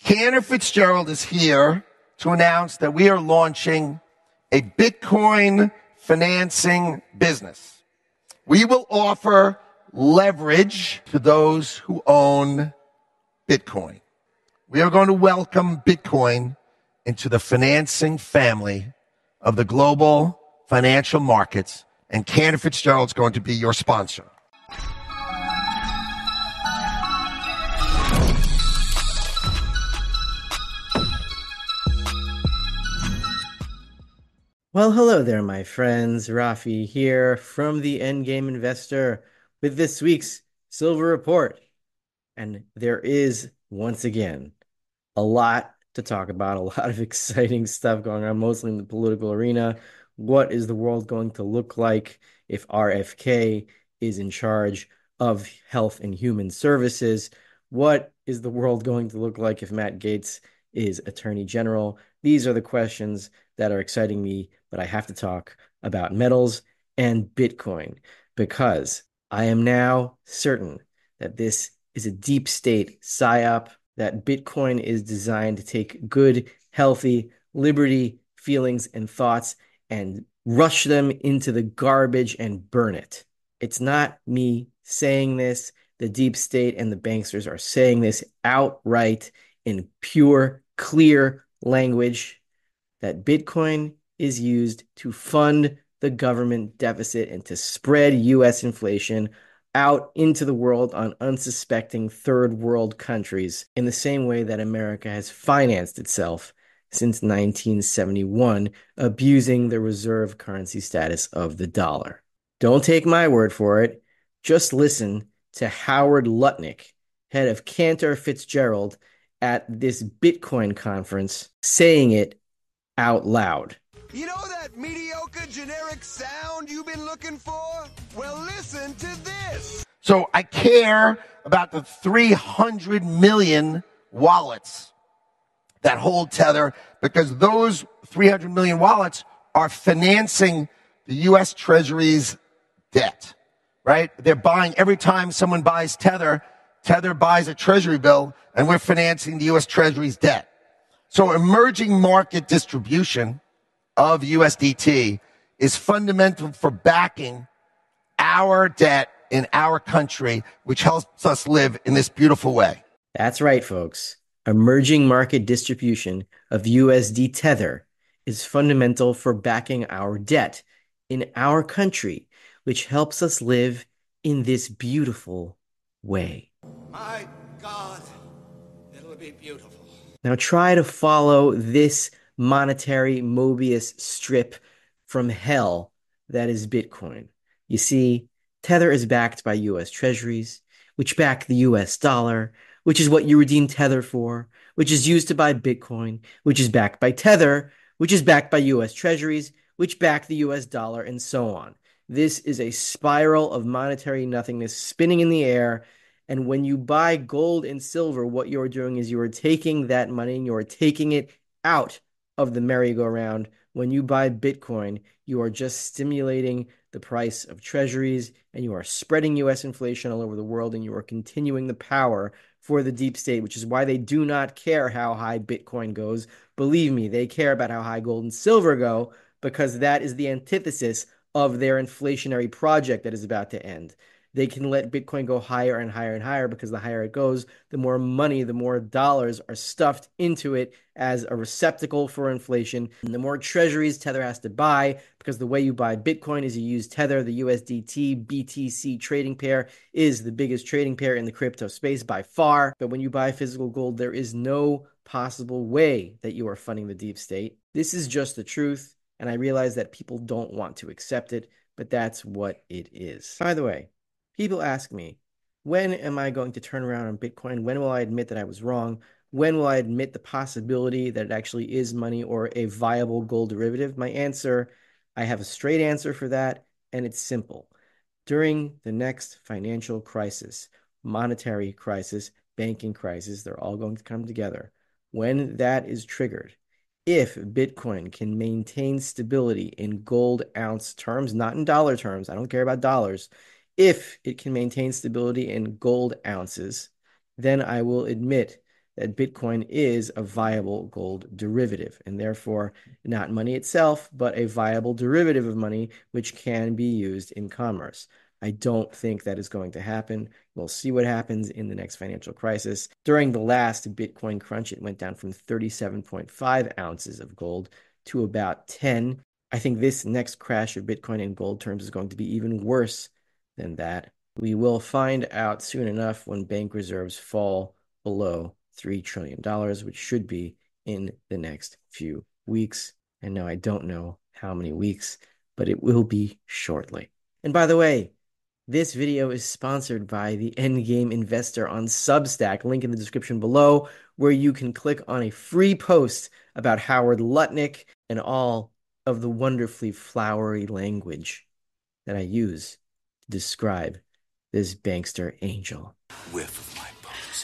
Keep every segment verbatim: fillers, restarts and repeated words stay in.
Cantor Fitzgerald is here to announce that we are launching a Bitcoin financing business. We will offer leverage to those who own Bitcoin. We are going to welcome Bitcoin into the financing family of the global financial markets, and Cantor Fitzgerald is going to be your sponsor. Well, hello there, my friends. Rafi here from the Endgame Investor with this week's Silver Report. And there is, once again, a lot to talk about, a lot of exciting stuff going on, mostly in the political arena. What is the world going to look like if R F K is in charge of Health and Human Services? What is the world going to look like if Matt Gaetz is Attorney General? These are the questions that are exciting me, but I have to talk about metals and Bitcoin because I am now certain that this is a deep state psyop, that Bitcoin is designed to take good, healthy, liberty feelings and thoughts and rush them into the garbage and burn it. It's not me saying this. The deep state and the banksters are saying this outright in pure, clear language, that Bitcoin is used to fund the government deficit and to spread U S inflation out into the world on unsuspecting third world countries in the same way that America has financed itself since nineteen seventy-one, abusing the reserve currency status of the dollar. Don't take my word for it. Just listen to Howard Lutnick, head of Cantor Fitzgerald, at this Bitcoin conference, saying it out loud. You know that mediocre generic sound you've been looking for? Well, listen to this. So I care about the three hundred million wallets that hold Tether, because those three hundred million wallets are financing the U S Treasury's debt, right? They're buying, every time someone buys Tether, Tether buys a Treasury bill, and we're financing the U S Treasury's debt. So emerging market distribution of U S D T is fundamental for backing our debt in our country, which helps us live in this beautiful way. That's right, folks. Emerging market distribution of U S D Tether is fundamental for backing our debt in our country, which helps us live in this beautiful way. My God, it'll be beautiful. Now try to follow this monetary Mobius strip from hell that is Bitcoin. You see, Tether is backed by U S Treasuries, which back the U S dollar, which is what you redeem Tether for, which is used to buy Bitcoin, which is backed by Tether, which is backed by U S Treasuries, which back the U S dollar, and so on. This is a spiral of monetary nothingness spinning in the air. And when you buy gold and silver, what you're doing is you are taking that money and you are taking it out of the merry-go-round. When you buy Bitcoin, you are just stimulating the price of treasuries, and you are spreading U S inflation all over the world, and you are continuing the power for the deep state, which is why they do not care how high Bitcoin goes. Believe me, they care about how high gold and silver go, because that is the antithesis of their inflationary project that is about to end. They can let Bitcoin go higher and higher and higher, because the higher it goes, the more money, the more dollars are stuffed into it as a receptacle for inflation. And the more treasuries Tether has to buy, because the way you buy Bitcoin is you use Tether. The U S D T B T C trading pair is the biggest trading pair in the crypto space by far. But when you buy physical gold, there is no possible way that you are funding the deep state. This is just the truth, and I realize that people don't want to accept it, but that's what it is. By the way, people ask me, when am I going to turn around on Bitcoin? When will I admit that I was wrong? When will I admit the possibility that it actually is money or a viable gold derivative? My answer, I have a straight answer for that, and it's simple. During the next financial crisis, monetary crisis, banking crisis, they're all going to come together. When that is triggered, if Bitcoin can maintain stability in gold ounce terms, not in dollar terms, I don't care about dollars, if it can maintain stability in gold ounces, then I will admit that Bitcoin is a viable gold derivative, and therefore not money itself, but a viable derivative of money which can be used in commerce. I don't think that is going to happen. We'll see what happens in the next financial crisis. During the last Bitcoin crunch, it went down from thirty-seven point five ounces of gold to about ten. I think this next crash of Bitcoin in gold terms is going to be even worse than that. We will find out soon enough when bank reserves fall below three trillion dollars, which should be in the next few weeks. And no, I don't know how many weeks, but it will be shortly. And by the way, this video is sponsored by the Endgame Investor on Substack, link in the description below, where you can click on a free post about Howard Lutnick and all of the wonderfully flowery language that I use to describe this bankster angel. Whiff of my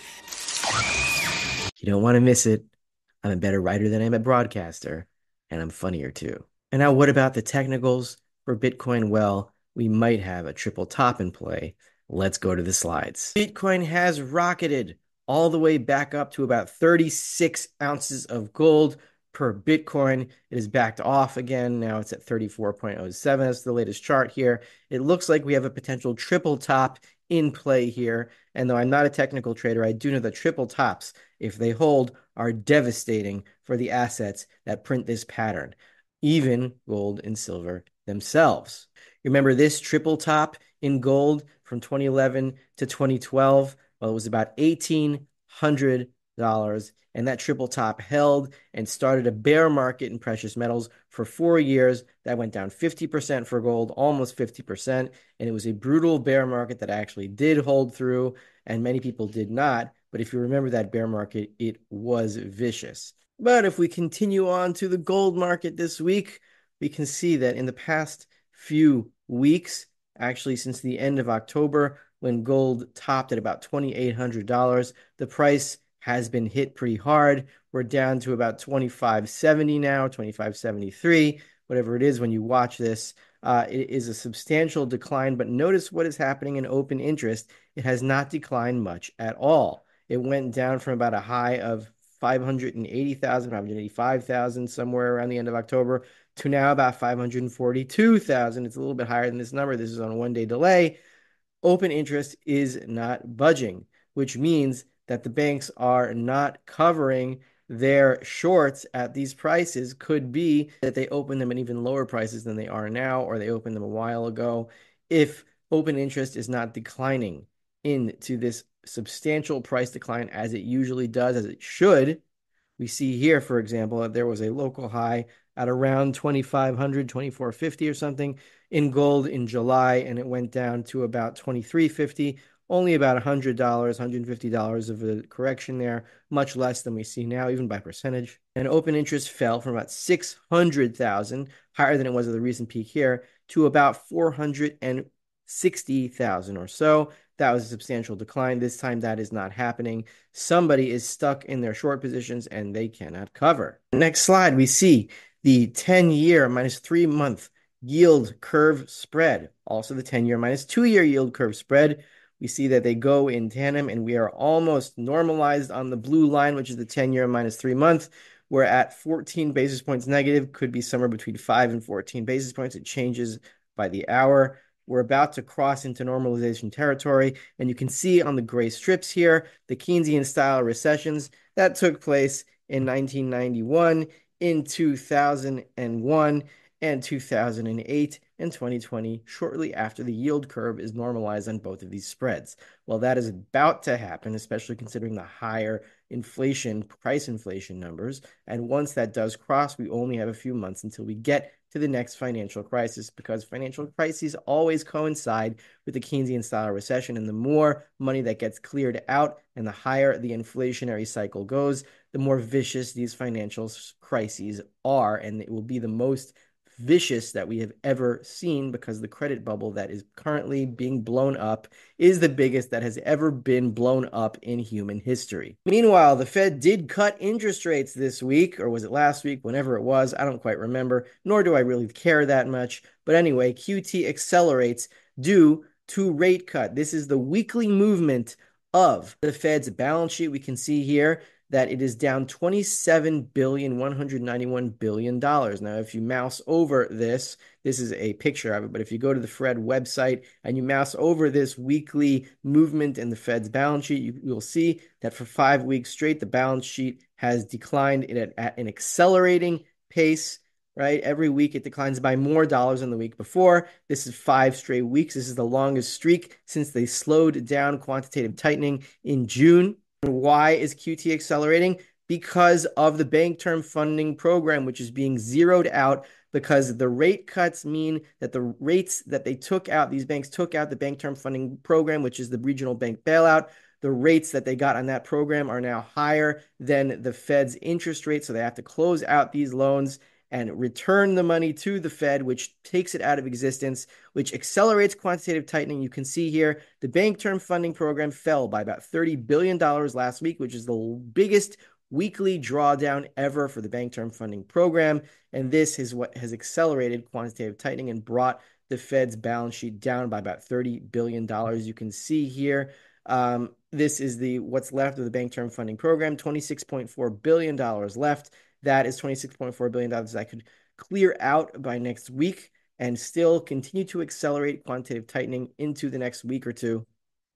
posy. You don't want to miss it. I'm a better writer than I'm a broadcaster, and I'm funnier too. And now what about the technicals for Bitcoin? Well, we might have a triple top in play. Let's go to the slides. Bitcoin has rocketed all the way back up to about thirty-six ounces of gold per Bitcoin. It is backed off again. Now it's at thirty-four point oh seven. That's the latest chart here. It looks like we have a potential triple top in play here. And though I'm not a technical trader, I do know that triple tops, if they hold, are devastating for the assets that print this pattern, even gold and silver themselves. Remember this triple top in gold from twenty eleven to twenty twelve? Well, it was about eighteen hundred dollars, and that triple top held and started a bear market in precious metals for four years. That went down fifty percent for gold, almost fifty percent, and it was a brutal bear market that actually did hold through, and many people did not. But if you remember that bear market, it was vicious. But if we continue on to the gold market this week, we can see that in the past few weeks, actually since the end of October, when gold topped at about twenty-eight hundred dollars, the price has been hit pretty hard. We're down to about twenty-five seventy now, twenty-five seventy-three, whatever it is when you watch this. Uh, it is a substantial decline, but notice what is happening in open interest. It has not declined much at all. It went down from about a high of five hundred eighty thousand, five hundred eighty-five thousand somewhere around the end of October to now about five hundred forty-two thousand. It's a little bit higher than this number. This is on a one-day delay. Open interest is not budging, which means that the banks are not covering their shorts at these prices. Could be that they open them at even lower prices than they are now, or they opened them a while ago. If open interest is not declining into this substantial price decline as it usually does, as it should, we see here, for example, that there was a local high at around twenty-five hundred, twenty-four fifty or something in gold in July, and it went down to about twenty-three fifty. Only about one hundred dollars, one hundred fifty dollars of a correction there, much less than we see now, even by percentage. And open interest fell from about six hundred thousand, higher than it was at the recent peak here, to about four hundred sixty thousand or so. That was a substantial decline. This time that is not happening. Somebody is stuck in their short positions and they cannot cover. Next slide, we see the ten-year minus three-month yield curve spread. Also the ten-year minus two-year yield curve spread. We see that they go in tandem, and we are almost normalized on the blue line, which is the ten-year minus three-month. We're at fourteen basis points negative, could be somewhere between five and fourteen basis points. It changes by the hour. We're about to cross into normalization territory, and you can see on the gray strips here, the Keynesian-style recessions that took place in nineteen ninety-one, in two thousand one, and two thousand eight, and twenty twenty, shortly after the yield curve is normalized on both of these spreads. Well, that is about to happen, especially considering the higher inflation, price inflation numbers. And once that does cross, we only have a few months until we get to the next financial crisis, because financial crises always coincide with the Keynesian-style recession. And the more money that gets cleared out and the higher the inflationary cycle goes, the more vicious these financial crises are. And it will be the most vicious that we have ever seen, because the credit bubble that is currently being blown up is the biggest that has ever been blown up in human history. Meanwhile, the Fed did cut interest rates this week, or was it last week? Whenever it was, I don't quite remember, nor do I really care that much. But anyway, Q T accelerates due to rate cut. This is the weekly movement of the Fed's balance sheet. We can see here that it is down twenty-seven billion one hundred ninety-one billion dollars. Now, if you mouse over this, this is a picture of it, but if you go to the Fed website and you mouse over this weekly movement in the Fed's balance sheet, you will see that for five weeks straight, the balance sheet has declined at, at an accelerating pace, right? Every week it declines by more dollars than the week before. This is five straight weeks. This is the longest streak since they slowed down quantitative tightening in June. Why is Q T accelerating? Because of the Bank Term Funding Program, which is being zeroed out because the rate cuts mean that the rates that they took out, these banks took out the Bank Term Funding Program, which is the regional bank bailout. The rates that they got on that program are now higher than the Fed's interest rate, so they have to close out these loans and return the money to the Fed, which takes it out of existence, which accelerates quantitative tightening. You can see here the Bank Term Funding Program fell by about thirty billion dollars last week, which is the biggest weekly drawdown ever for the Bank Term Funding Program. And this is what has accelerated quantitative tightening and brought the Fed's balance sheet down by about thirty billion dollars. You can see here, um, this is the what's left of the Bank Term Funding Program, twenty-six point four billion dollars left. That is twenty-six point four billion dollars that could clear out by next week and still continue to accelerate quantitative tightening into the next week or two.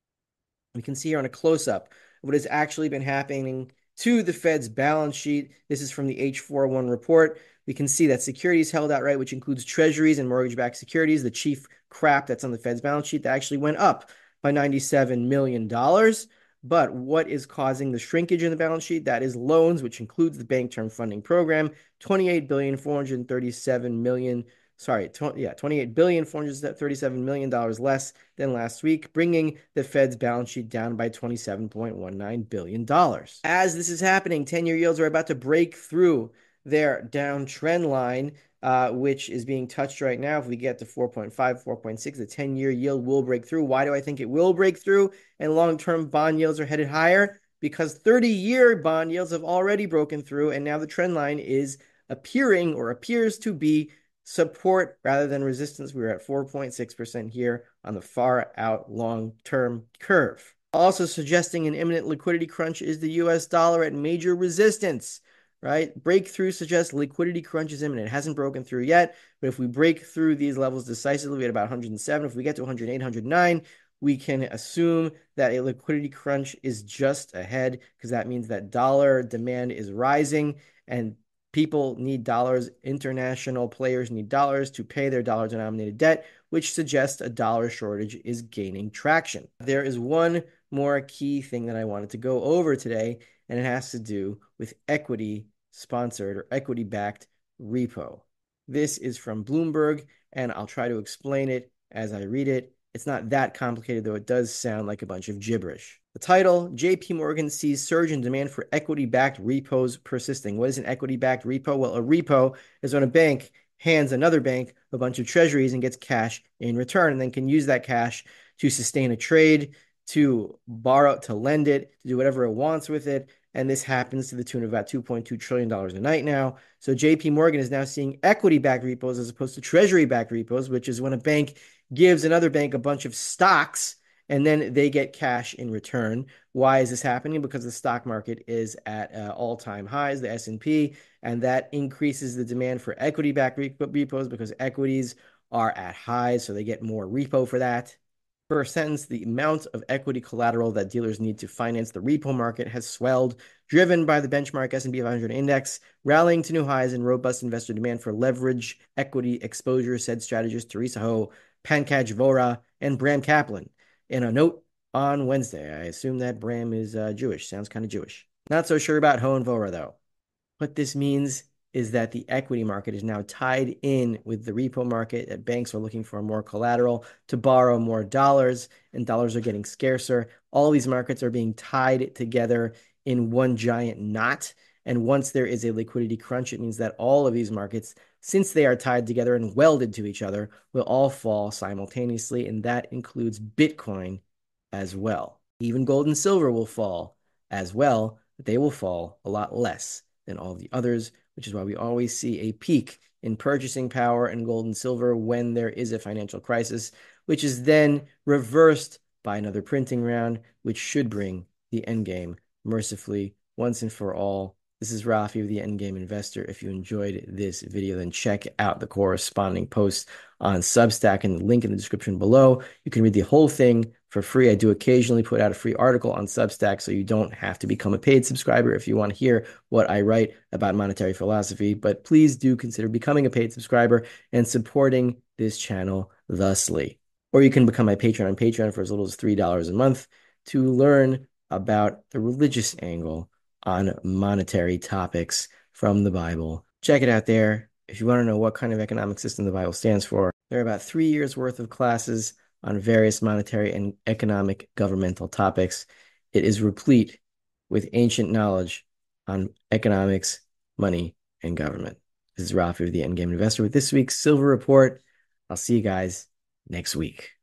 We can see here on a close-up what has actually been happening to the Fed's balance sheet. This is from the H four oh one report. We can see that securities held outright, which includes treasuries and mortgage-backed securities, the chief crap that's on the Fed's balance sheet, that actually went up by ninety-seven million dollars. But what is causing the shrinkage in the balance sheet? That is loans, which includes the Bank Term Funding Program, twenty-eight billion four hundred thirty-seven million dollars, sorry, yeah, twenty-eight billion four hundred thirty-seven million dollars less than last week, bringing the Fed's balance sheet down by twenty-seven point one nine billion dollars. As this is happening, ten-year yields are about to break through their downtrend line, uh, which is being touched right now. If we get to four point five, four point six, the ten-year yield will break through. Why do I think it will break through and long-term bond yields are headed higher? Because thirty-year bond yields have already broken through, and now the trend line is appearing or appears to be support rather than resistance. We're at four point six percent here on the far out long-term curve. Also suggesting an imminent liquidity crunch is the U S dollar at major resistance. Right? Breakthrough suggests liquidity crunch is imminent. It hasn't broken through yet, but if we break through these levels decisively at about one hundred seven, if we get to one hundred eight, one hundred nine, we can assume that a liquidity crunch is just ahead, because that means that dollar demand is rising and people need dollars. International players need dollars to pay their dollar-denominated debt, which suggests a dollar shortage is gaining traction. There is one more key thing that I wanted to go over today, and it has to do with equity-sponsored or equity-backed repo. This is from Bloomberg, and I'll try to explain it as I read it. It's not that complicated, though it does sound like a bunch of gibberish. The title, J P Morgan sees surge in demand for equity-backed repos persisting. What is an equity-backed repo? Well, a repo is when a bank hands another bank a bunch of treasuries and gets cash in return, and then can use that cash to sustain a trade, to borrow, to lend it, to do whatever it wants with it. And this happens to the tune of about two point two trillion dollars a night now. So J P Morgan is now seeing equity-backed repos as opposed to treasury-backed repos, which is when a bank gives another bank a bunch of stocks and then they get cash in return. Why is this happening? Because the stock market is at uh, all-time highs, the S and P, and that increases the demand for equity-backed repos because equities are at highs, so they get more repo for that. First sentence, the amount of equity collateral that dealers need to finance the repo market has swelled, driven by the benchmark S and P five hundred index, rallying to new highs and robust investor demand for leverage equity exposure, said strategist Teresa Ho, Pankaj Vora, and Bram Kaplan. In a note on Wednesday, I assume that Bram is uh, Jewish. Sounds kind of Jewish. Not so sure about Ho and Vora, though. What this means is that the equity market is now tied in with the repo market, that banks are looking for more collateral to borrow more dollars, and dollars are getting scarcer. All these markets are being tied together in one giant knot. And once there is a liquidity crunch, it means that all of these markets, since they are tied together and welded to each other, will all fall simultaneously, and that includes Bitcoin as well. Even gold and silver will fall as well, but they will fall a lot less than all the others, which is why we always see a peak in purchasing power in gold and silver when there is a financial crisis, which is then reversed by another printing round, which should bring the end game mercifully once and for all. This is Rafi of the Endgame Investor. If you enjoyed this video, then check out the corresponding post on Substack and the link in the description below. You can read the whole thing for free. I do occasionally put out a free article on Substack, so you don't have to become a paid subscriber if you want to hear what I write about monetary philosophy. But please do consider becoming a paid subscriber and supporting this channel thusly. Or you can become my patron on Patreon for as little as three dollars a month to learn about the religious angle on monetary topics from the Bible. Check it out there. If you want to know what kind of economic system the Bible stands for, there are about three years worth of classes on various monetary and economic governmental topics. It is replete with ancient knowledge on economics, money, and government. This is Rafi of the Endgame Investor with this week's Silver Report. I'll see you guys next week.